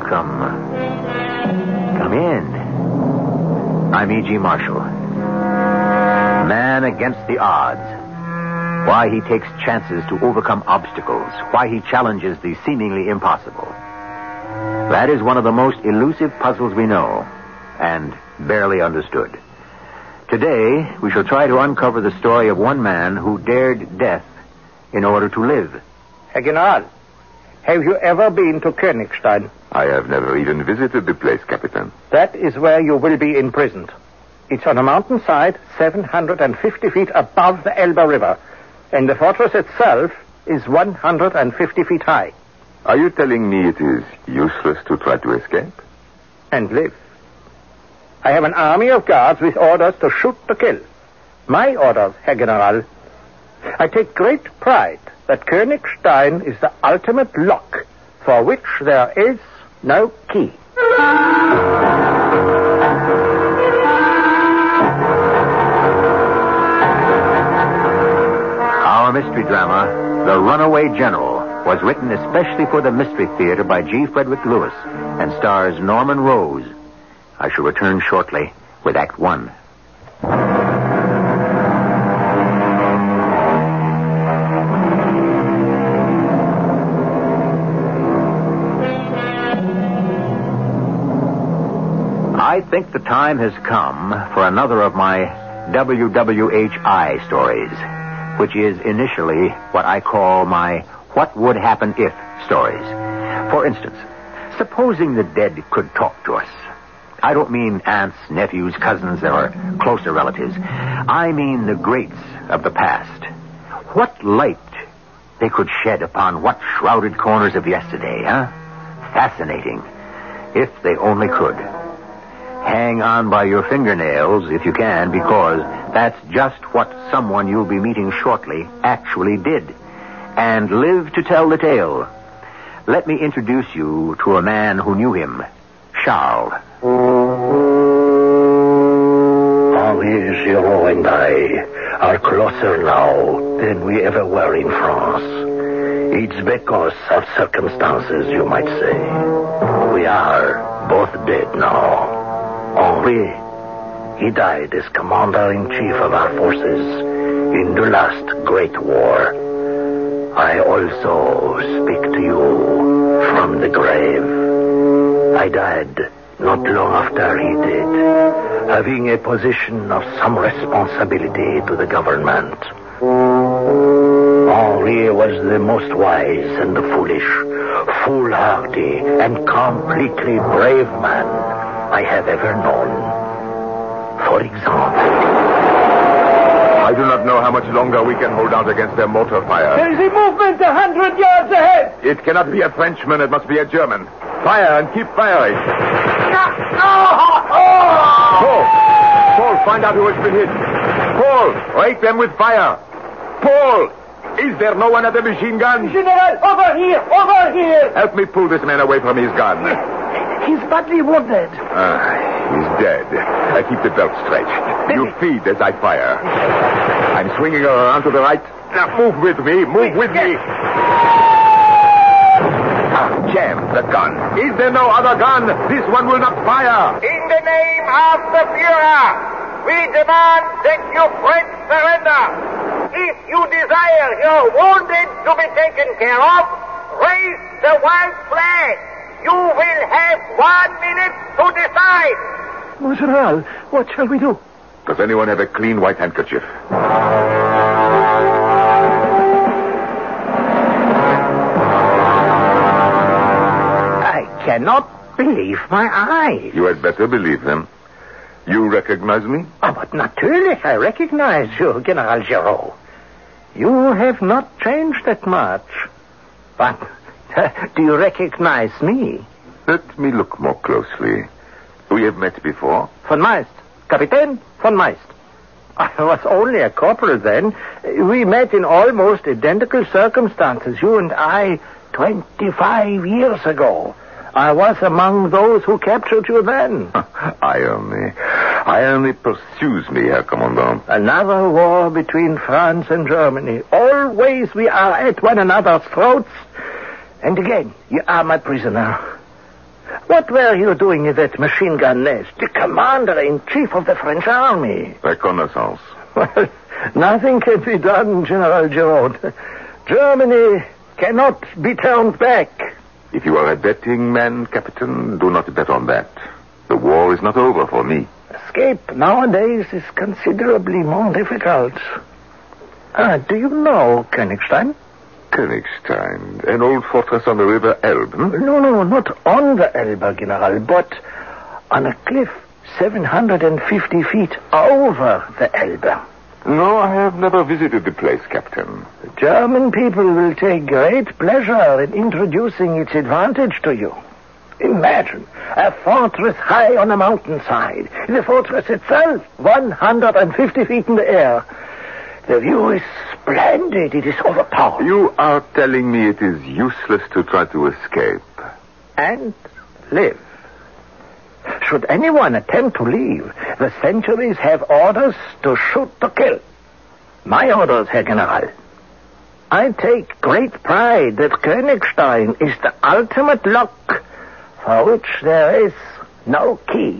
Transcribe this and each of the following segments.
Welcome. Come in. I'm E.G. Marshall. Man against the odds. Why he takes chances to overcome obstacles. Why he challenges the seemingly impossible. That is one of the most elusive puzzles we know, and barely understood. Today, we shall try to uncover the story of one man who dared death in order to live. Herr General, have you ever been to Königstein? I have never even visited the place, Captain. That is where you will be imprisoned. It's on a mountainside 750 feet above the Elbe River, and the fortress itself is 150 feet high. Are you telling me it is useless to try to escape? And live. I have an army of guards with orders to shoot to kill. My orders, Herr General. I take great pride that Königstein is the ultimate lock for which there is no key. Our mystery drama, The Runaway General, was written especially for the Mystery Theater by G. Frederick Lewis and stars Norman Rose. I shall return shortly with Act One. I think the time has come for another of my WWHI stories, which is initially what I call my What Would Happen If stories. For instance, supposing the dead could talk to us. I don't mean aunts, nephews, cousins, or closer relatives. I mean the greats of the past. What light they could shed upon what shrouded corners of yesterday, huh? Fascinating. If they only could. Hang on by your fingernails if you can, because that's just what someone you'll be meeting shortly actually did. And live to tell the tale. Let me introduce you to a man who knew him, Charles. Henri Giraud and I are closer now than we ever were in France. It's because of circumstances, you might say. We are both dead now. Henri, he died as commander-in-chief of our forces in the last Great War. I also speak to you from the grave. I died not long after he did, having a position of some responsibility to the government. Henri was the most wise and foolish, foolhardy, and completely brave man I have ever known. For example, I do not know how much longer we can hold out against their mortar fire. There is a movement 100 yards ahead. It cannot be a Frenchman, it must be a German. Fire and keep firing. Paul, find out who has been hit. Paul, rake them with fire. Paul, is there no one at the machine gun? General, over here. Help me pull this man away from his gun. He's badly wounded. He's dead. Keep the belt straight. You feed as I fire. I'm swinging her around to the right. Now move with me. Jam the gun. Is there no other gun? This one will not fire. In the name of the Führer, we demand that you French surrender. If you desire your wounded to be taken care of, raise the white flag. You will have 1 minute to decide. Mon General, what shall we do? Does anyone have a clean white handkerchief? I cannot believe my eyes. You had better believe them. You recognize me? Oh, but natürlich, I recognize you, General Giraud. You have not changed that much. But do you recognize me? Let me look more closely. We have met before. Von Meist. Kapitän von Meist. I was only a corporal then. We met in almost identical circumstances, you and I, 25 years ago. I was among those who captured you then. Irony pursues me, Herr Commandant. Another war between France and Germany. Always we are at one another's throats. And again, you are my prisoner. What were you doing in that machine gun nest? The commander-in-chief of the French army. Reconnaissance. Well, nothing can be done, General Giraud. Germany cannot be turned back. If you are a betting man, Captain, do not bet on that. The war is not over for me. Escape nowadays is considerably more difficult. Do you know Königstein? Königstein, an old fortress on the river Elbe. No, not on the Elbe, General, but on a cliff 750 feet over the Elbe. No, I have never visited the place, Captain. The German people will take great pleasure in introducing its advantage to you. Imagine a fortress high on a mountainside. The fortress itself, 150 feet in the air. The view is splendid. It is overpowering. You are telling me it is useless to try to escape. And live. Should anyone attempt to leave, the centuries have orders to shoot to kill. My orders, Herr General. I take great pride that Königstein is the ultimate lock for which there is no key.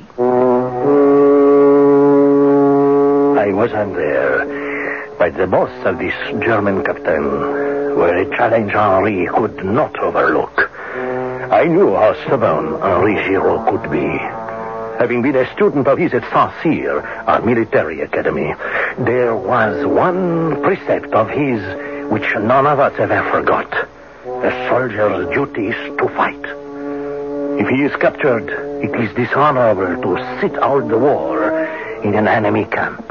I was on there by the boss of this German captain, where a challenge Henri could not overlook. I knew how stubborn Henri Giraud could be. Having been a student of his at Saint-Cyr, our military academy, there was one precept of his which none of us ever forgot. A soldier's duty is to fight. If he is captured, it is dishonorable to sit out the war in an enemy camp.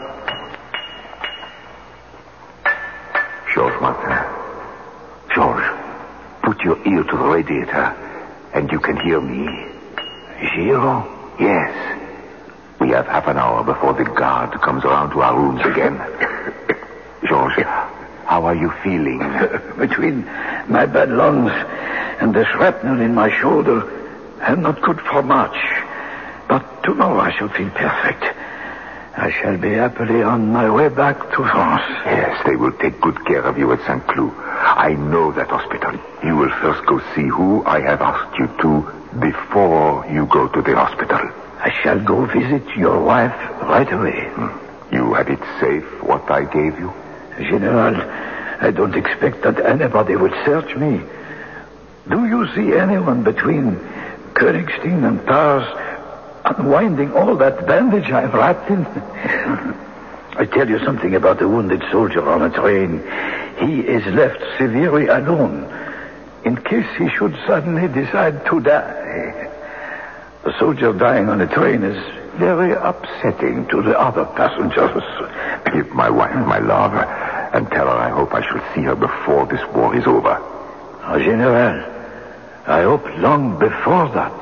Georges Martin. Georges, put your ear to the radiator, and you can hear me. Giraud? Yes. We have half an hour before the guard comes around to our rooms again. Georges, how are you feeling? Between my bad lungs and the shrapnel in my shoulder, I'm not good for much. But tomorrow I shall feel perfect. I shall be happily on my way back to France. Yes, they will take good care of you at St. Cloud. I know that hospital. You will first go see who I have asked you to before you go to the hospital. I shall go visit your wife right away. You had it safe, what I gave you? General, I don't expect that anybody would search me. Do you see anyone between Königstein and Tars unwinding all that bandage I'm wrapped in? I tell you something about a wounded soldier on a train. He is left severely alone in case he should suddenly decide to die. A soldier dying on a train is very upsetting to the other passengers. Give my wife my love and tell her I hope I shall see her before this war is over. General, I hope long before that.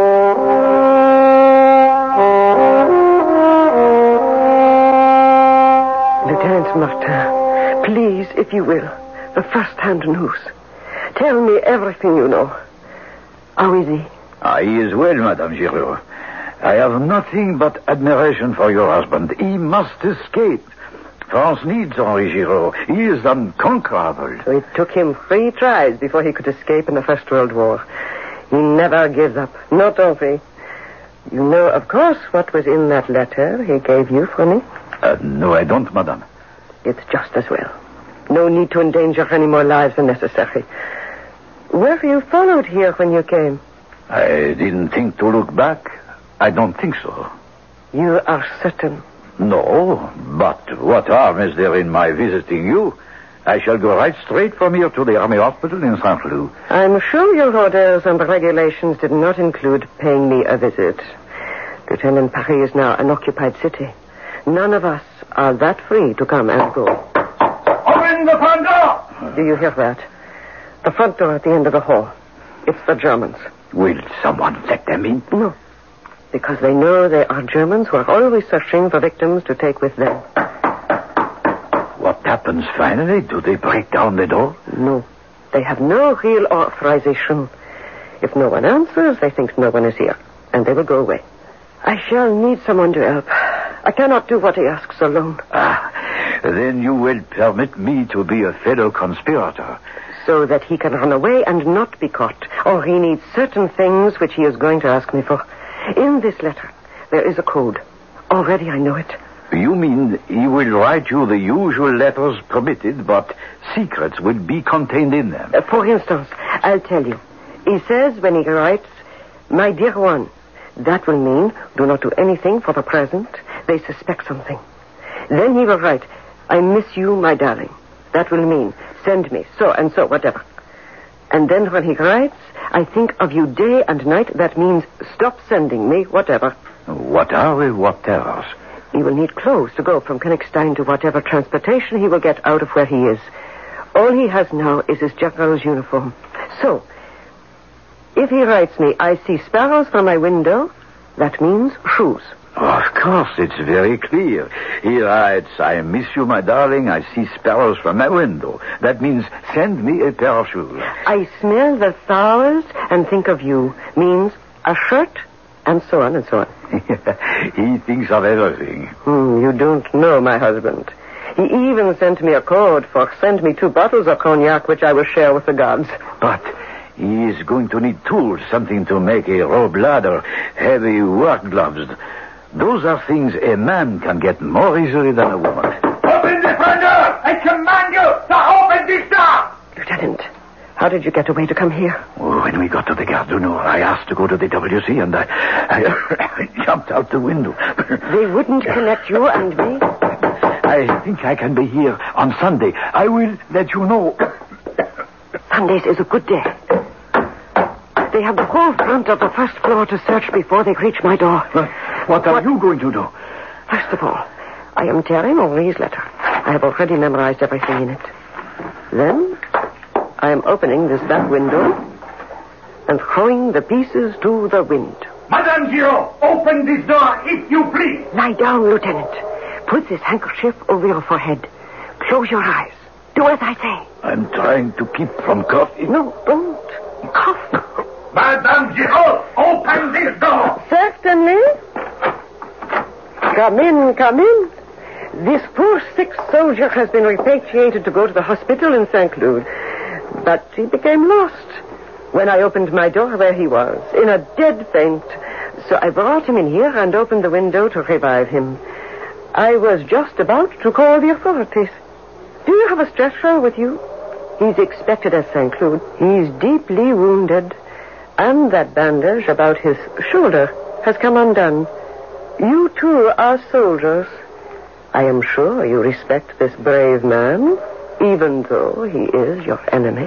Lieutenant Martin, please, if you will, the first-hand news. Tell me everything you know. How is he? He is well, Madame Giraud. I have nothing but admiration for your husband. He must escape. France needs Henri Giraud. He is unconquerable. So it took him 3 tries before he could escape in the First World War. He never gives up. Not Henri. You know, of course, what was in that letter he gave you for me? No, I don't, Madame. It's just as well. No need to endanger any more lives than necessary. Were you followed here when you came? I didn't think to look back. I don't think so. You are certain? No, but what harm is there in my visiting you? I shall go right straight from here to the Army Hospital in St. Cloud. I'm sure your orders and regulations did not include paying me a visit. Lieutenant, Paris is now an occupied city. None of us are that free to come and go. Open the front door! Do you hear that? The front door at the end of the hall. It's the Germans. Will someone let them in? No, because they know they are Germans who are always searching for victims to take with them. What happens finally? Do they break down the door? No, they have no real authorization. If no one answers, they think no one is here, and they will go away. I shall need someone to help. I cannot do what he asks alone. Then you will permit me to be a fellow conspirator. so that he can run away and not be caught. Or he needs certain things which he is going to ask me for. In this letter, there is a code. Already I know it. You mean he will write you the usual letters permitted, but secrets will be contained in them? For instance, I'll tell you. He says when he writes, "My dear one," that will mean, do not do anything for the present. They suspect something. Then he will write, "I miss you, my darling." That will mean, send me so and so, whatever. And then when he writes, "I think of you day and night," that means, stop sending me, whatever. What are the whatevers? He will need clothes to go from Königstein to whatever transportation he will get out of where he is. All he has now is his general's uniform. So, if he writes me, "I see sparrows from my window," that means shoes. Of course, it's very clear. He writes, "I miss you, my darling. I see sparrows from my window." That means, send me a pair of shoes. "I smell the flowers and think of you," means a shirt, and so on and so on. He thinks of everything. You don't know my husband. He even sent me a code for send me 2 bottles of cognac, which I will share with the gods. But he is going to need tools, something to make a rope ladder, heavy work gloves. Those are things a man can get more easily than a woman. Open the front door! I command you to open this door! Lieutenant, how did you get away to come here? When we got to the Gare du Nord, I asked to go to the WC, and I jumped out the window. They wouldn't connect you and me? I think I can be here on Sunday. I will let you know. Sundays is a good day. They have the whole front of the first floor to search before they reach my door. What are you going to do? First of all, I am tearing Henri's letter. I have already memorized everything in it. Then, I am opening this back window and throwing the pieces to the wind. Madame Giraud, open this door, if you please. Lie down, Lieutenant. Put this handkerchief over your forehead. Close your eyes. Do as I say. I'm trying to keep from coughing. No, don't. Cough. Madame Giraud, open this door. Certainly. Come in, come in. This poor sick soldier has been repatriated to go to the hospital in St. Cloud. But he became lost. When I opened my door, there he was, in a dead faint. So I brought him in here and opened the window to revive him. I was just about to call the authorities. Do you have a stretcher with you? He's expected at St. Cloud. He's deeply wounded. And that bandage about his shoulder has come undone. You too are soldiers. I am sure you respect this brave man, even though he is your enemy.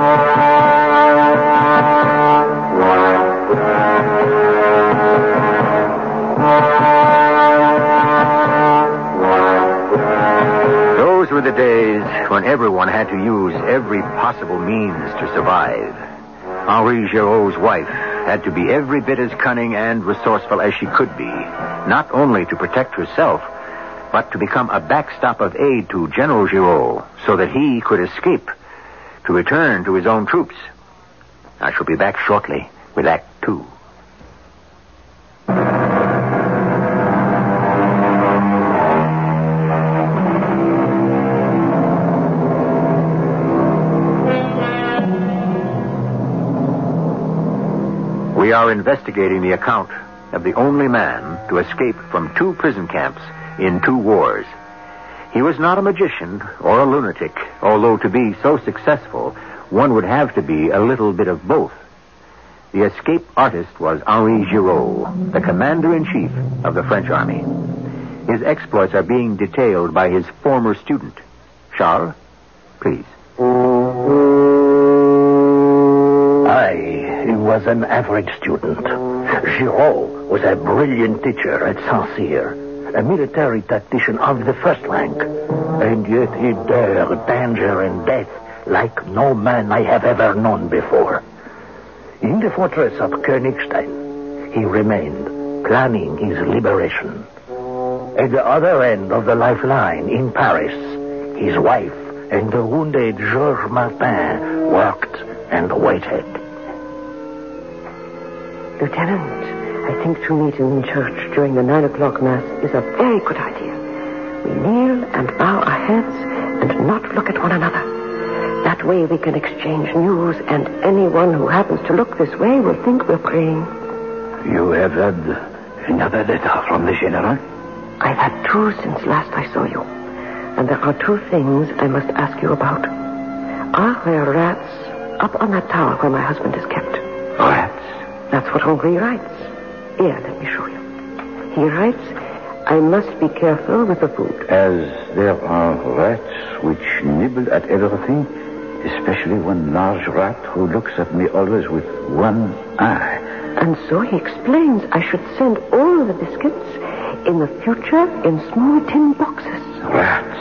Those were the days when everyone had to use every possible means to survive. Henri Giraud's wife had to be every bit as cunning and resourceful as she could be, not only to protect herself, but to become a backstop of aid to General Giraud so that he could escape to return to his own troops. I shall be back shortly with Act 2. We are investigating the account of the only man to escape from 2 prison camps in 2 wars. He was not a magician or a lunatic, although to be so successful, one would have to be a little bit of both. The escape artist was Henri Giraud, the commander-in-chief of the French army. His exploits are being detailed by his former student. Charles, please. I was an average student. Giraud was a brilliant teacher at Saint-Cyr, a military tactician of the first rank. And yet he dared danger and death like no man I have ever known before. In the fortress of Königstein, he remained, planning his liberation. At the other end of the lifeline, in Paris, his wife and the wounded Georges Martin worked and waited. Lieutenant, I think to meet in church during the 9 o'clock Mass is a very good idea. We kneel and bow our heads and not look at one another. That That way we can exchange news, and anyone who happens to look this way will think we're praying. You have had another letter from the General? I've had 2 since last I saw you. And there are 2 things I must ask you about. Are there rats up on that tower where my husband is kept? Rats? That's what Henri writes. Here, let me show you. He writes, I must be careful with the food. As there are rats which nibble at everything, especially one large rat who looks at me always with one eye. And so he explains I should send all the biscuits in the future in small tin boxes. Rats.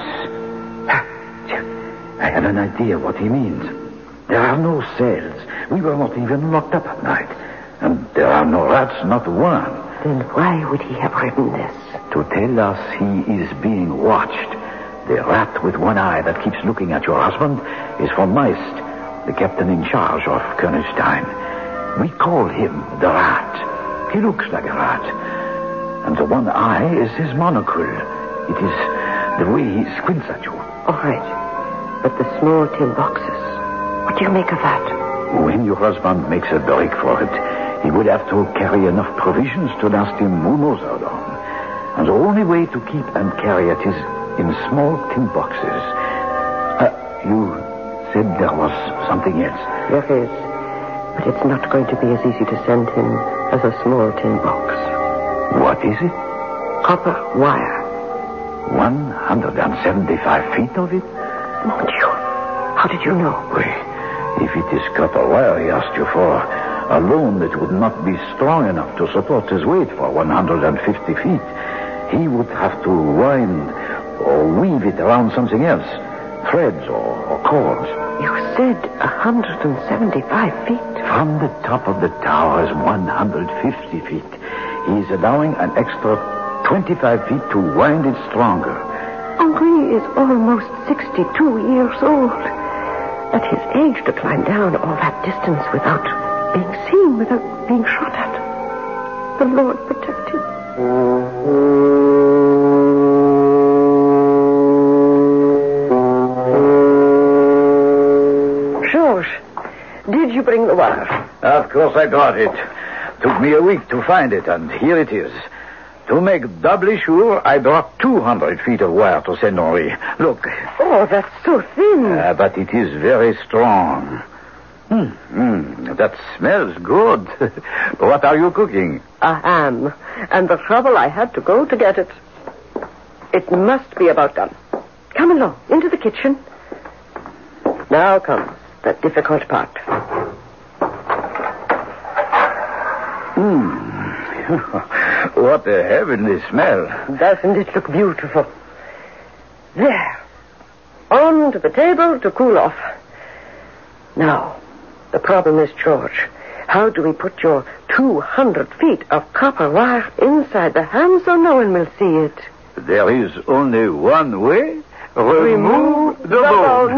I have an idea what he means. There are no cells. We were not even locked up at night. And there are no rats, not one. Then why would he have written this? To tell us he is being watched. The rat with one eye that keeps looking at your husband is von Meist, the captain in charge of Königstein. We call him the rat. He looks like a rat. And the one eye is his monocle. It is the way he squints at you. All right. But the small tin boxes, what do you make of that? When your husband makes a break for it, he would have to carry enough provisions to last him who knows how long. And the only way to keep and carry it is in small tin boxes. You said there was something else. There is. But it's not going to be as easy to send him as a small tin box. What is it? Copper wire. 175 feet of it? Mon Dieu. How did you know? Wait. If it is copper wire he asked you for, alone it would not be strong enough to support his weight for 150 feet. He would have to wind or weave it around something else, threads or cords. You said 175 feet. From the top of the tower is 150 feet. He is allowing an extra 25 feet to wind it stronger. Henri is almost 62 years old. At his age, to climb down all that distance without being seen, without being shot at. The Lord protect him. Georges, did you bring the wire? Of course I got it. Took me a week to find it, and here it is. To make doubly sure, I brought 200 feet of wire to send Henri. Look. Oh, that's so thin. But it is very strong. That smells good. What are you cooking? A ham. And the trouble I had to go to get it. It must be about done. Come along, into the kitchen. Now comes the difficult part. What a heavenly smell. Doesn't it look beautiful? There. On to the table to cool off. Now, the problem is, George, how do we put your 200 feet of copper wire inside the ham so no one will see it? There is only one way. Remove the bone.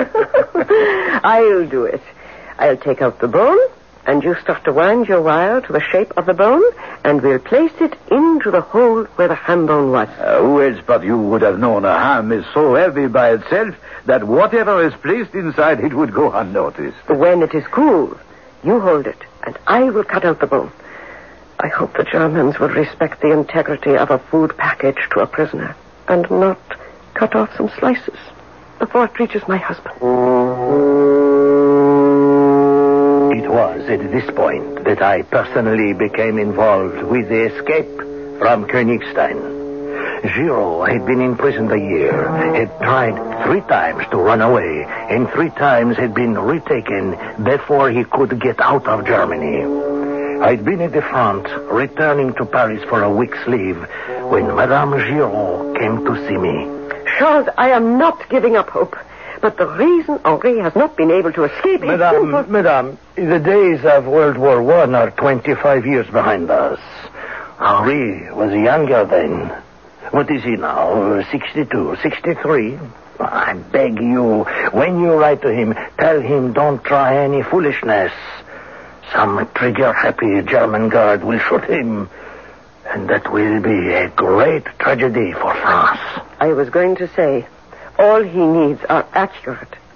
I'll do it. I'll take out the bone, and you start to wind your wire to the shape of the bone, and we'll place it into the hole where the ham bone was. Who else but you would have known a ham is so heavy by itself that whatever is placed inside it would go unnoticed. When it is cool, you hold it, and I will cut out the bone. I hope the Germans will respect the integrity of a food package to a prisoner, and not cut off some slices before it reaches my husband. It was at this point that I personally became involved with the escape from Königstein. Giraud had been imprisoned a year, had tried 3 times to run away, and 3 times had been retaken before he could get out of Germany. I'd been at the front, returning to Paris for a week's leave, when Madame Giraud came to see me. Charles, I am not giving up hope. But the reason Henri has not been able to escape is simple. Madame, the days of World War I are 25 years behind us. Henri was younger then. What is he now? 62, 63? I beg you, when you write to him, tell him don't try any foolishness. Some trigger-happy German guard will shoot him. And that will be a great tragedy for France. I was going to say, all he needs are accurate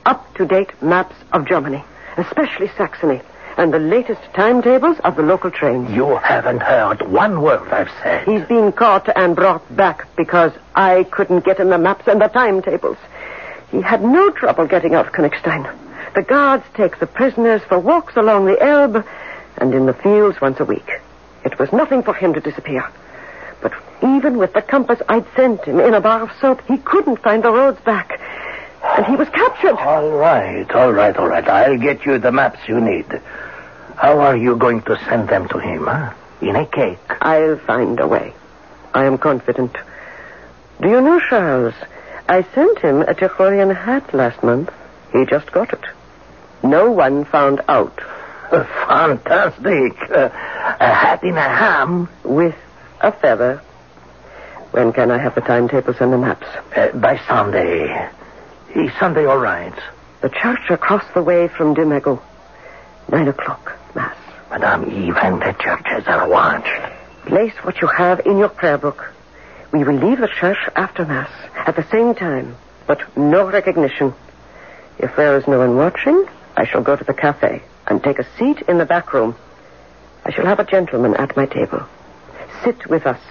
up-to-date maps of Germany, especially Saxony, and the latest timetables of the local trains. You haven't heard one word I've said. He's been caught and brought back because I couldn't get him the maps and the timetables. He had no trouble getting out of Königstein. The guards take the prisoners for walks along the Elbe and in the fields once a week. It was nothing for him to disappear. But even with the compass I'd sent him in a bar of soap, he couldn't find the roads back. And he was captured. All right. I'll get you the maps you need. How are you going to send them to him, huh? In a cake? I'll find a way. I am confident. Do you know, Charles, I sent him a Tyrolean hat last month. He just got it. No one found out. Fantastic. A hat in a ham? With a feather. When can I have the timetables and the maps? By Sunday. Is Sunday all right? The church across the way from Dimego. 9 o'clock, Mass. Madame, even the churches are watched. Place what you have in your prayer book. We will leave the church after Mass, at the same time, but no recognition. If there is no one watching, I shall go to the cafe and take a seat in the back room. I shall have a gentleman at my table. Sit with us.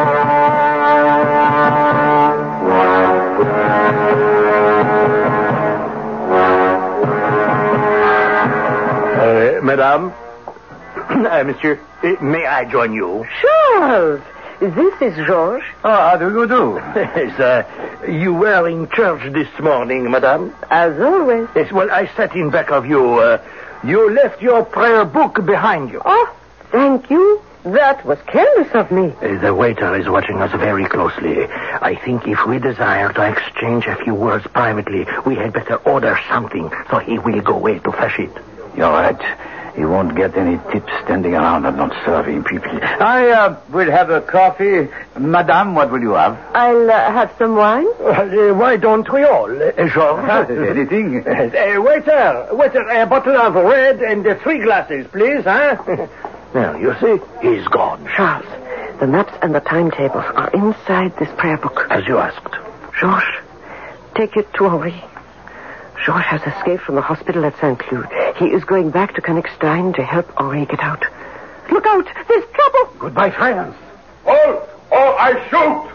Madame, monsieur, may I join you? Charles, this is Georges. How do you do? You were in church this morning, madame? As always. Yes, well, I sat in back of you. You left your prayer book behind you. Oh, thank you. That was careless of me. The waiter is watching us very closely. I think if we desire to exchange a few words privately, we had better order something, so he will go away to fetch it. You're right. You won't get any tips standing around and not serving people. I will have a coffee. Madame, what will you have? I'll have some wine. Why don't we all, Georges? Anything? Waiter, a bottle of red and 3 glasses, please, huh? Now, you see, he's gone. Charles, the maps and the timetables are inside this prayer book. As you asked. Georges, take it to Henri. Georges has escaped from the hospital at St. Cloud. He is going back to Königstein to help Henri get out. Look out! There's trouble! Goodbye, France. Or I shoot!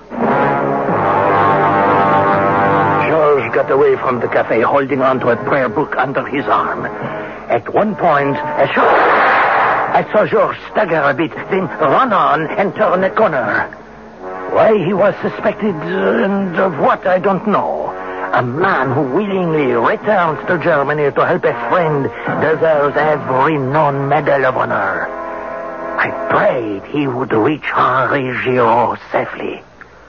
Georges got away from the cafe holding on to a prayer book under his arm. At one point, a shot... I saw Georges stagger a bit, then run on and turn a corner. Why he was suspected and of what, I don't know. A man who willingly returns to Germany to help a friend deserves every known medal of honor. I prayed he would reach Henri Giraud safely.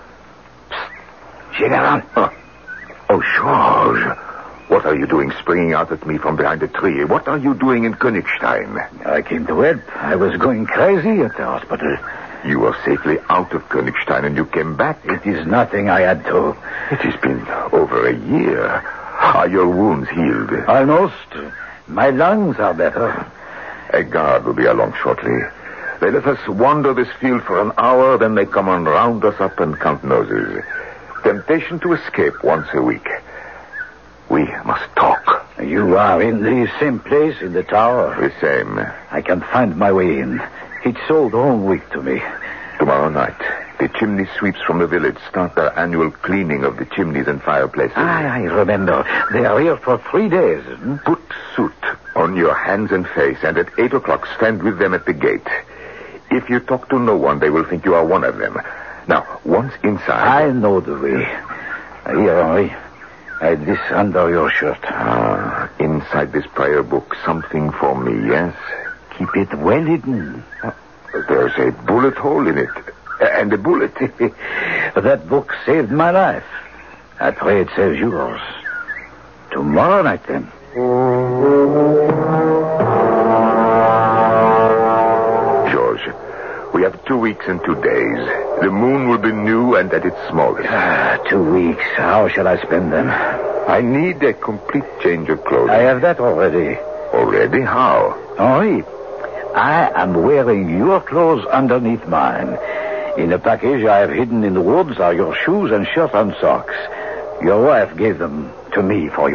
General. Oh, Georges. What are you doing springing out at me from behind a tree? What are you doing in Königstein? I came to help. I was going crazy at the hospital. You were safely out of Königstein and you came back. It is nothing I had to. It has been over a year. Are your wounds healed? Almost. My lungs are better. A guard will be along shortly. They let us wander this field for an hour, then they come and round us up and count noses. Temptation to escape once a week. We must talk. You are in the same place in the tower? The same. I can find my way in. It's sold all week to me. Tomorrow night, the chimney sweeps from the village start their annual cleaning of the chimneys and fireplaces. I remember. They are here for 3 days. Put soot on your hands and face, and at 8 o'clock stand with them at the gate. If you talk to no one, they will think you are one of them. Now, once inside... I know the way. Here, Henri. Hide this under your shirt. Inside this prayer book, something for me, yes? Keep it well hidden. There's a bullet hole in it. And a bullet. That book saved my life. I pray it saves yours. Tomorrow night, then. George, we have 2 weeks and 2 days. The moon will be new and at its smallest. 2 weeks. How shall I spend them? I need a complete change of clothing. I have that already. Already? How? Henri, I am wearing your clothes underneath mine. In a package I have hidden in the woods are your shoes and shirt and socks. Your wife gave them to me for you.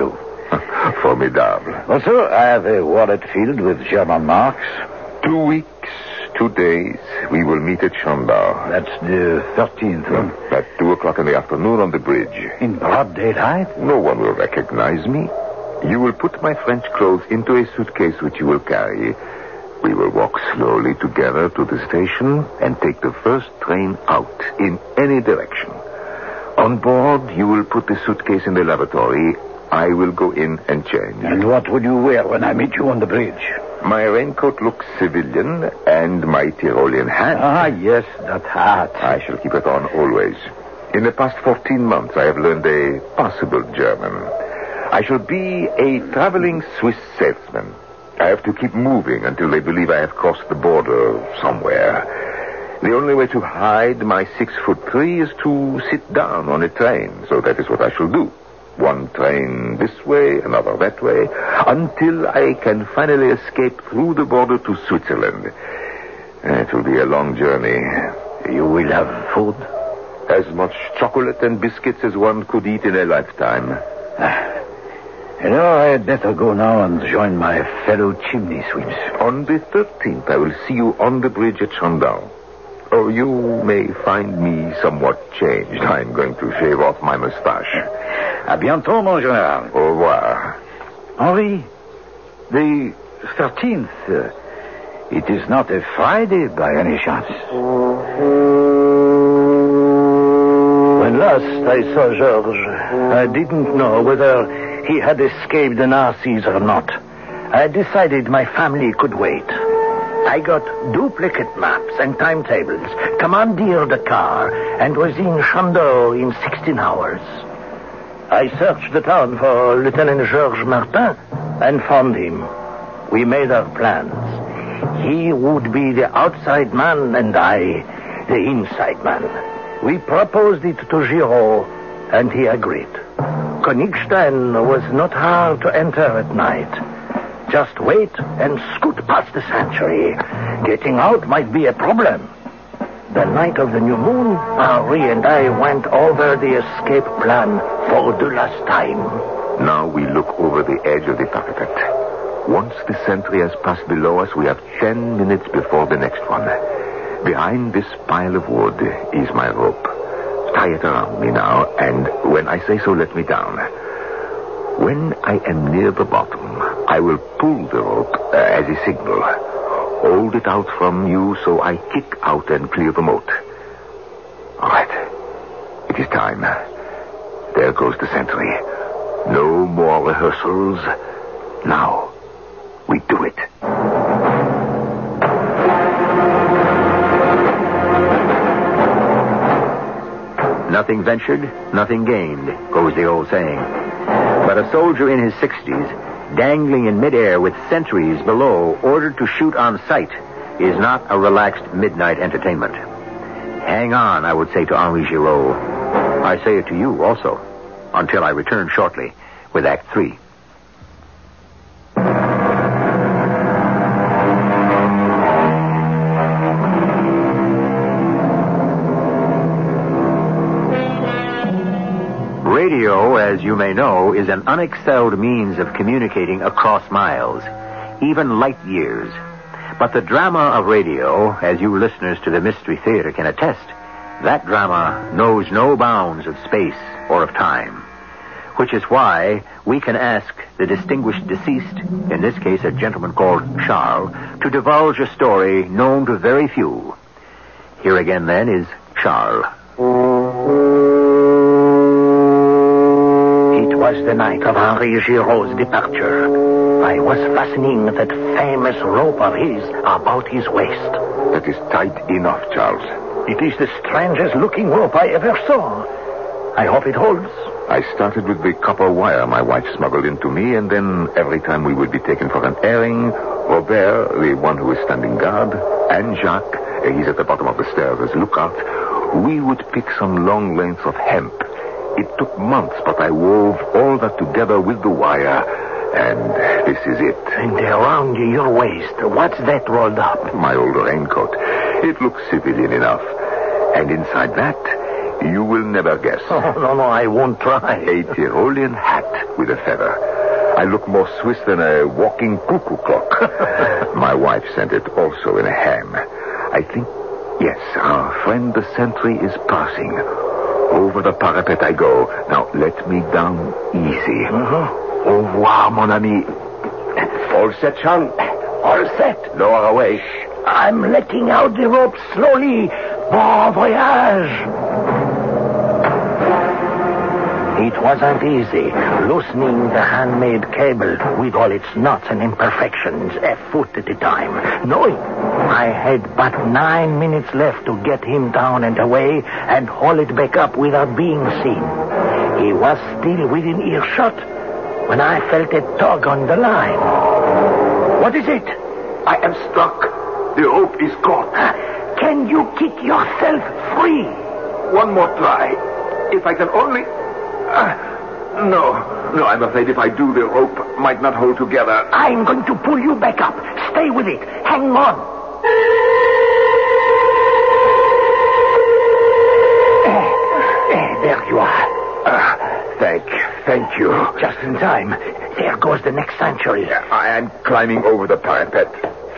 Formidable. Also, I have a wallet filled with German marks. 2 weeks, 2 days, we will meet at Chandau. That's the 13th. At 2 o'clock in the afternoon on the bridge. In broad daylight? No one will recognize me. You will put my French clothes into a suitcase which you will carry. We will walk slowly together to the station and take the first train out in any direction. On board, you will put the suitcase in the lavatory. I will go in and change. And what will you wear when I meet you on the bridge? My raincoat looks civilian, and my Tyrolean hat. Ah, yes, that hat. I shall keep it on always. In the past 14 months, I have learned a possible German. I shall be a traveling Swiss salesman. I have to keep moving until they believe I have crossed the border somewhere. The only way to hide my 6'3" is to sit down on a train. So that is what I shall do. One train this way, another that way, until I can finally escape through the border to Switzerland. It will be a long journey. You will have food? As much chocolate and biscuits as one could eat in a lifetime. You know, I had better go now and join my fellow chimney sweeps. On the 13th, I will see you on the bridge at Chandau. Or you may find me somewhat changed. I'm going to shave off my mustache. À bientôt, mon général. Au revoir. Henri, the 13th, it is not a Friday by any chance. When last I saw Georges, I didn't know whether he had escaped the Nazis or not. I decided my family could wait. I got duplicate maps and timetables, commandeered a car, and was in Chandau in 16 hours. I searched the town for Lieutenant Georges Martin and found him. We made our plans. He would be the outside man and I, the inside man. We proposed it to Giraud, and he agreed. Königstein was not hard to enter at night. Just wait and scoot past the sanctuary. Getting out might be a problem. The night of the new moon, Henri and I went over the escape plan for the last time. Now we look over the edge of the parapet. Once the sentry has passed below us, we have 10 minutes before the next one. Behind this pile of wood is my rope. Tie it around me now, and when I say so, let me down. When I am near the bottom, I will pull the rope as a signal. Hold it out from you so I kick out and clear the moat. All right. It is time. There goes the sentry. No more rehearsals. Now, we do it. Nothing ventured, nothing gained, goes the old saying. But a soldier in his 60s, dangling in midair with sentries below, ordered to shoot on sight, is not a relaxed midnight entertainment. Hang on, I would say to Henri Giraud. I say it to you also, until I return shortly with Act 3. Radio, as you may know, is an unexcelled means of communicating across miles, even light years. But the drama of radio, as you listeners to the Mystery Theater can attest, that drama knows no bounds of space or of time. Which is why we can ask the distinguished deceased, in this case a gentleman called Charles, to divulge a story known to very few. Here again, then, is Charles. It was the night of Henri Giraud's departure. I was fastening that famous rope of his about his waist. That is tight enough, Charles. It is the strangest looking rope I ever saw. I hope it holds. I started with the copper wire my wife smuggled into me, and then every time we would be taken for an airing, Robert, the one who is standing guard, and Jacques, he's at the bottom of the stairs as lookout, we would pick some long lengths of hemp. It took months, but I wove all that together with the wire, and this is it. And around your waist, what's that rolled up? My old raincoat. It looks civilian enough. And inside that, you will never guess. Oh, no, I won't try. A Tyrolean hat with a feather. I look more Swiss than a walking cuckoo clock. My wife sent it also in a ham. I think, yes, our friend the sentry is passing. Over the parapet I go. Now, let me down easy. Au revoir, mon ami. All set, Charles? All set. Lower away. I'm letting out the rope slowly. Bon voyage. It wasn't easy, loosening the handmade cable with all its knots and imperfections, a foot at a time, knowing I had but 9 minutes left to get him down and away and haul it back up without being seen. He was still within earshot when I felt a tug on the line. What is it? I am stuck. The rope is caught. Can you kick yourself free? One more try. If I can only... No, I'm afraid if I do, the rope might not hold together. I'm going to pull you back up. Stay with it. Hang on. There you are. Thank you. Just in time. There goes the next sanctuary. I am climbing over the parapet.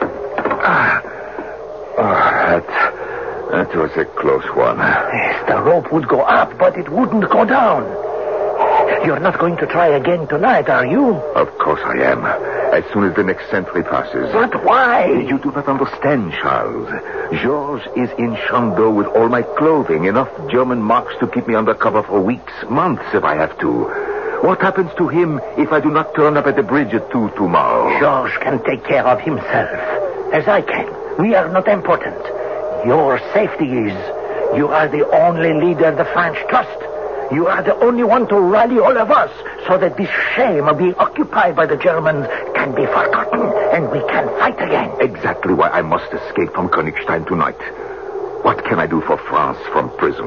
That was a close one. Yes, the rope would go up, but it wouldn't go down. You're not going to try again tonight, are you? Of course I am. As soon as the next sentry passes. But why? You do not understand, Charles. Georges is in Chandos with all my clothing. Enough German marks to keep me under cover for weeks, months if I have to. What happens to him if I do not turn up at the bridge at 2 tomorrow? Georges can take care of himself. As I can. We are not important. Your safety is. You are the only leader the French trust. You are the only one to rally all of us so that this shame of being occupied by the Germans can be forgotten and we can fight again. Exactly why I must escape from Königstein tonight. What can I do for France from prison?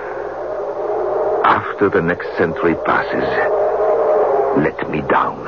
After the next sentry passes, let me down.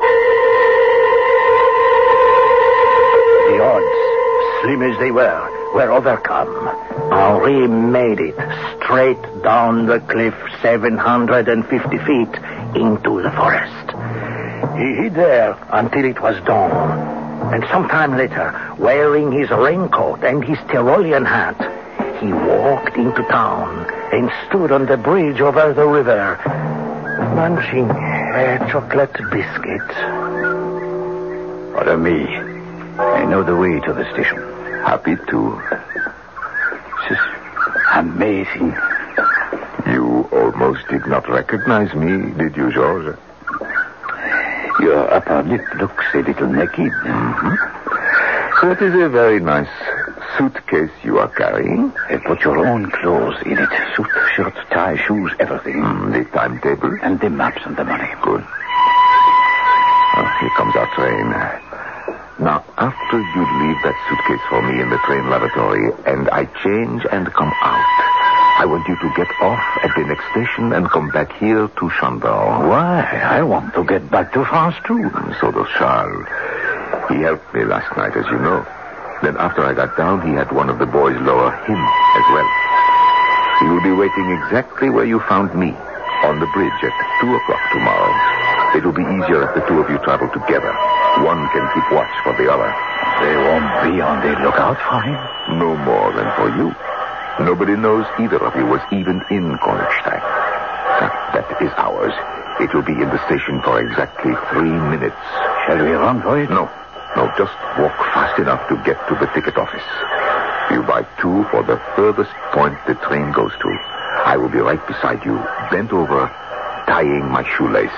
The odds, slim as they were overcome. Henri made it straight down the cliff 750 feet into the forest. He hid there until it was dawn. And sometime later, wearing his raincoat and his Tyrolean hat, he walked into town and stood on the bridge over the river, munching a chocolate biscuit. Follow me. I know the way to the station. Happy to. This is amazing. You almost did not recognize me, did you, Georges? Your upper lip looks a little naked. Mm-hmm. That is a very nice suitcase you are carrying. Put your own clothes in it. Suit, shirt, tie, shoes, everything. The timetable? And the maps and the money. Good. Here comes our train. Now, after you leave that suitcase for me in the train lavatory and I change and come out, I want you to get off at the next station and come back here to Chandos. Why? I want to get back to France, too. So does Charles. He helped me last night, as you know. Then after I got down, he had one of the boys lower him as well. He will be waiting exactly where you found me, on the bridge at 2 o'clock tomorrow. It will be easier if the two of you travel together. One can keep watch for the other. They won't be on the lookout for him? No more than for you. Nobody knows either of you was even in Königstein. That is ours. It will be in the station for exactly 3 minutes. Shall we run for it? No, just walk fast enough to get to the ticket office. You buy 2 for the furthest point the train goes to. I will be right beside you, bent over, tying my shoelace.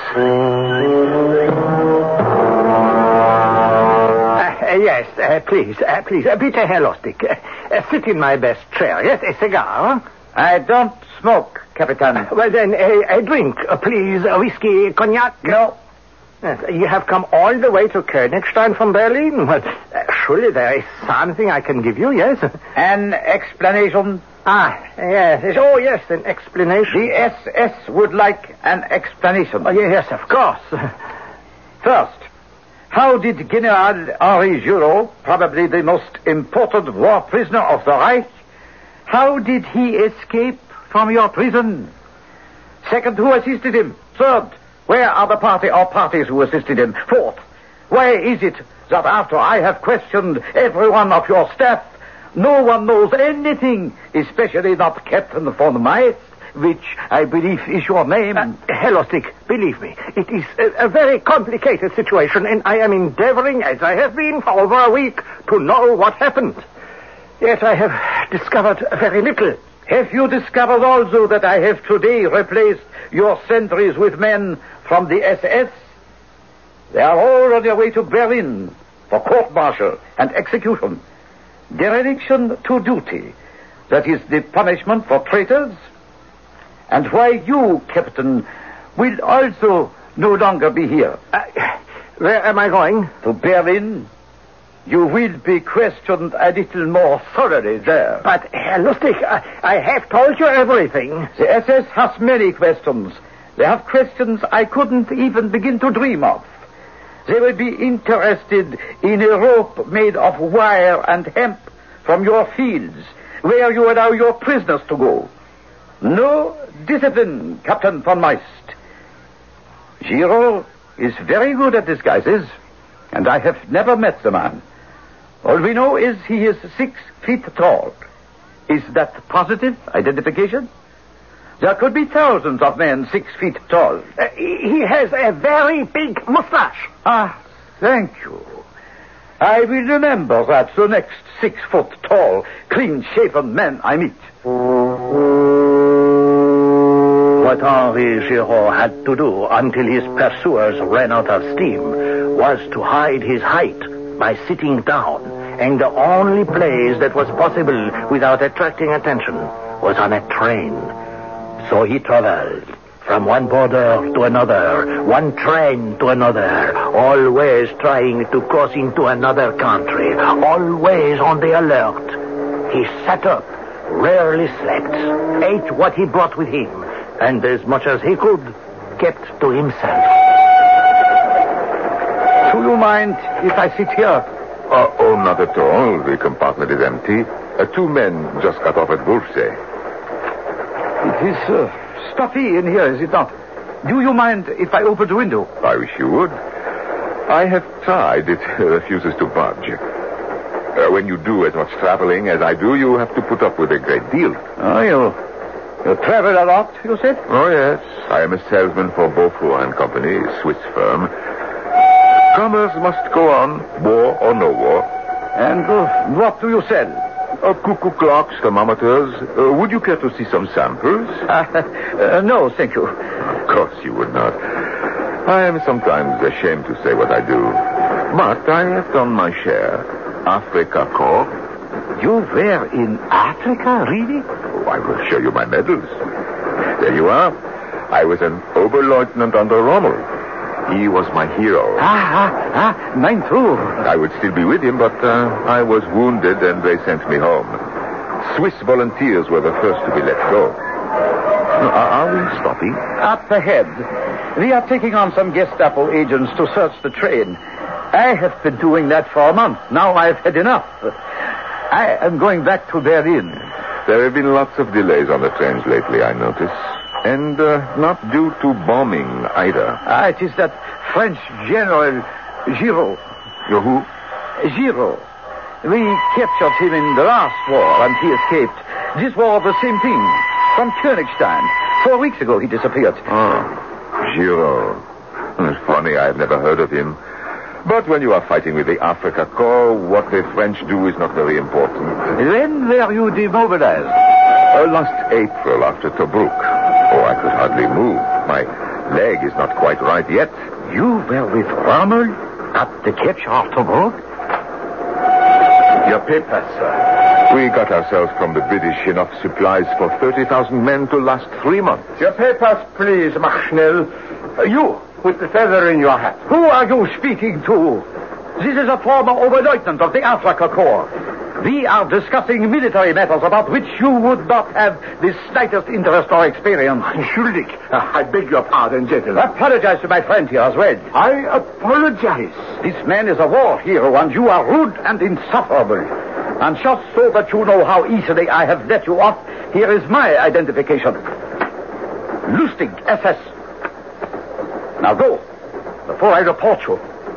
Yes, please. Peter Herr Lustig. Sit in my best chair. Yes, a cigar? I don't smoke, Capitan. Well, then, a drink, please. Whiskey, cognac? No. Yes, you have come all the way to Königstein from Berlin? Well, surely there is something I can give you, yes? An explanation? Yes. Oh, yes, an explanation. The SS would like an explanation. Oh, yes, of course. First, how did General Henri Giraud, probably the most important war prisoner of the Reich, how did he escape from your prison? Second, who assisted him? Third, Where are the party or parties who assisted him? Fourth, why is it that after I have questioned every one of your staff, no one knows anything, especially not Captain von Meist, which I believe is your name? Herr Lustig, believe me, it is a very complicated situation, and I am endeavoring, as I have been for over a week, to know what happened. Yet I have discovered very little. Have you discovered also that I have today replaced your sentries with men from the SS? They are all on their way to Berlin for court-martial and execution. Dereliction to duty. That is the punishment for traitors. And why you, Captain, will also no longer be here. Where am I going? To Berlin. You will be questioned a little more thoroughly there. But, Herr Lustig, I have told you everything. The SS has many questions. They have questions I couldn't even begin to dream of. They will be interested in a rope made of wire and hemp from your fields, where you allow your prisoners to go. No discipline, Captain von Meist. Giraud is very good at disguises, and I have never met the man. All we know is he is 6 feet tall. Is that positive identification? There could be thousands of men 6 feet tall. He has a very big mustache. Ah, thank you. I will remember that the next 6 foot tall, clean-shaven man I meet. What Henri Giraud had to do until his pursuers ran out of steam was to hide his height by sitting down, and the only place that was possible without attracting attention was on a train. So he traveled from one border to another, one train to another, always trying to cross into another country, always on the alert. He sat up, rarely slept, ate what he brought with him, and as much as he could, kept to himself. Do you mind if I sit here? Oh, not at all. The compartment is empty. 2 men just got off at Wolfsee. It is stuffy in here, is it not? Do you mind if I open the window? I wish you would. I have tried. It refuses to budge. When you do as much traveling as I do, you have to put up with a great deal. Oh, you travel a lot, you said? Oh, yes. I am a salesman for Beaufort and Company, a Swiss firm. Commerce must go on, war or no war. And what do you sell? Cuckoo clocks, thermometers. Would you care to see some samples? No, thank you. Of course you would not. I am sometimes ashamed to say what I do. But I have done my share. Africa Corps. You were in Africa, really? Oh, I will show you my medals. There you are. I was an Oberleutnant under Rommel. He was my hero. Mine too. I would still be with him, but I was wounded and they sent me home. Swiss volunteers were the first to be let go. Are we stopping? Up ahead. We are taking on some Gestapo agents to search the train. I have been doing that for a month. Now I've had enough. I am going back to Berlin. There have been lots of delays on the trains lately, I notice. And not due to bombing either. It is that French General Giraud. Who? Giraud. We captured him in the last war and he escaped. This war, the same thing. From Königstein. 4 weeks ago he disappeared. Oh, Giraud. It's funny, I've never heard of him. But when you are fighting with the Africa Corps, what the French do is not very important. When were you demobilized? Last April after Tobruk. Oh, I could hardly move. My leg is not quite right yet. You were with Rommel at the capture of Tobruk? Your papers, sir. We got ourselves from the British enough supplies for 30,000 men to last 3 months. Your papers, please, Machnel. You, with the feather in your hat. Who are you speaking to? This is a former Oberleutnant of the Africa Corps. We are discussing military matters about which you would not have the slightest interest or experience. Schuldig. I beg your pardon, gentlemen. Apologize to my friend here as well. I apologize. This man is a war hero, and you are rude and insufferable. And just so that you know how easily I have let you off, here is my identification. Lustig, SS. Now go, before I report you.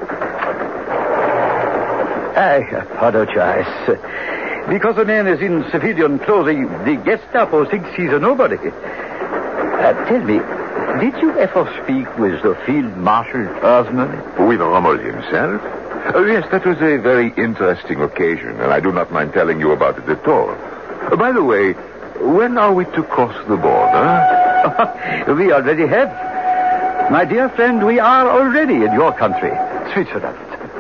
I apologize. Because a man is in civilian clothing, the Gestapo thinks he's a nobody. Tell me, did you ever speak with the Field Marshal Osman? With Rommel himself? Oh, yes, that was a very interesting occasion, and I do not mind telling you about it at all. By the way, when are we to cross the border? We already have. My dear friend, we are already in your country, Switzerland.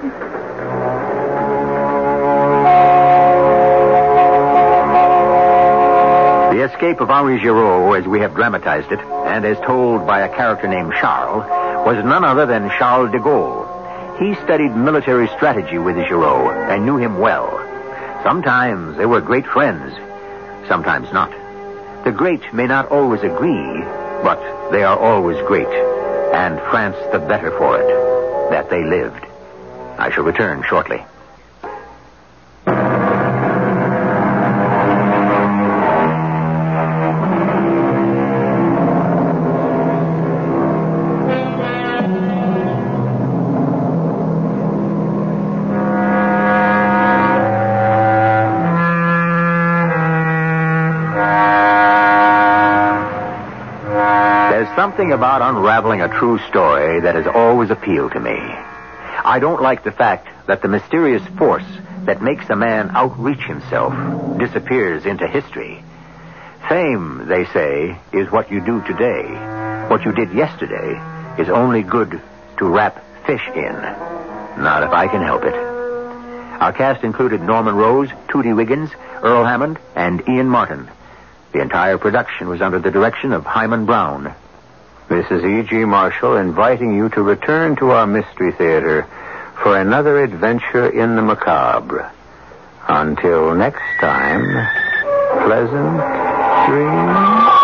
The escape of Henri Giraud, as we have dramatized it, and as told by a character named Charles, was none other than Charles de Gaulle. He studied military strategy with Giraud and knew him well. Sometimes they were great friends, sometimes not. The great may not always agree, but they are always great, and France the better for it, that they lived. I shall return shortly. Something about unraveling a true story that has always appealed to me. I don't like the fact that the mysterious force that makes a man outreach himself disappears into history. Fame, they say, is what you do today. What you did yesterday is only good to wrap fish in. Not if I can help it. Our cast included Norman Rose, Tootie Wiggins, Earl Hammond, and Ian Martin. The entire production was under the direction of Hyman Brown. This is E.G. Marshall inviting you to return to our Mystery Theater for another adventure in the macabre. Until next time, pleasant dreams.